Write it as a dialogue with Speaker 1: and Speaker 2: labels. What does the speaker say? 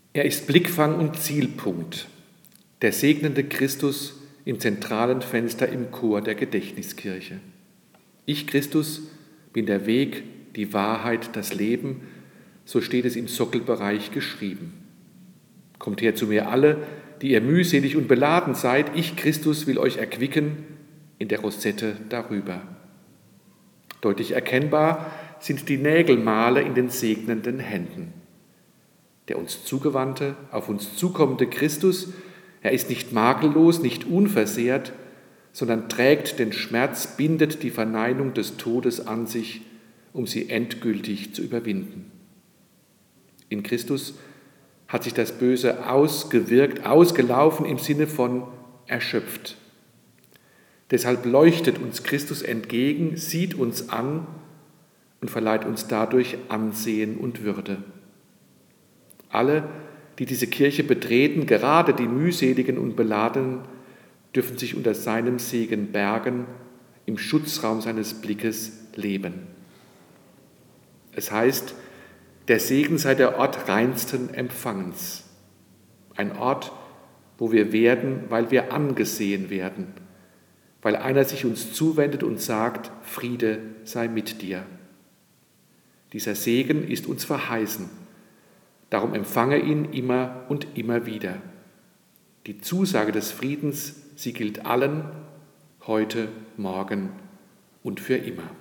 Speaker 1: Er ist Blickfang und Zielpunkt, der segnende Christus im zentralen Fenster im Chor der Gedächtniskirche. Ich, Christus, bin der Weg, die Wahrheit, das Leben, so steht es im Sockelbereich geschrieben. Kommt her zu mir alle, die ihr mühselig und beladen seid, ich, Christus, will euch erquicken in der Rosette darüber. Deutlich erkennbar sind die Nägelmale in den segnenden Händen. Der uns zugewandte, auf uns zukommende Christus, er ist nicht makellos, nicht unversehrt, sondern trägt den Schmerz, bindet die Verneinung des Todes an sich, um sie endgültig zu überwinden. In Christus hat sich das Böse ausgewirkt, ausgelaufen im Sinne von erschöpft. Deshalb leuchtet uns Christus entgegen, sieht uns an und verleiht uns dadurch Ansehen und Würde. Alle, die diese Kirche betreten, gerade die mühseligen und Beladenen, dürfen sich unter seinem Segen bergen, im Schutzraum seines Blickes leben. Es heißt, der Segen sei der Ort reinsten Empfangens, ein Ort, wo wir werden, weil wir angesehen werden, weil einer sich uns zuwendet und sagt, Friede sei mit dir. Dieser Segen ist uns verheißen, darum empfange ihn immer und immer wieder. Die Zusage des Friedens, sie gilt allen, heute, morgen und für immer.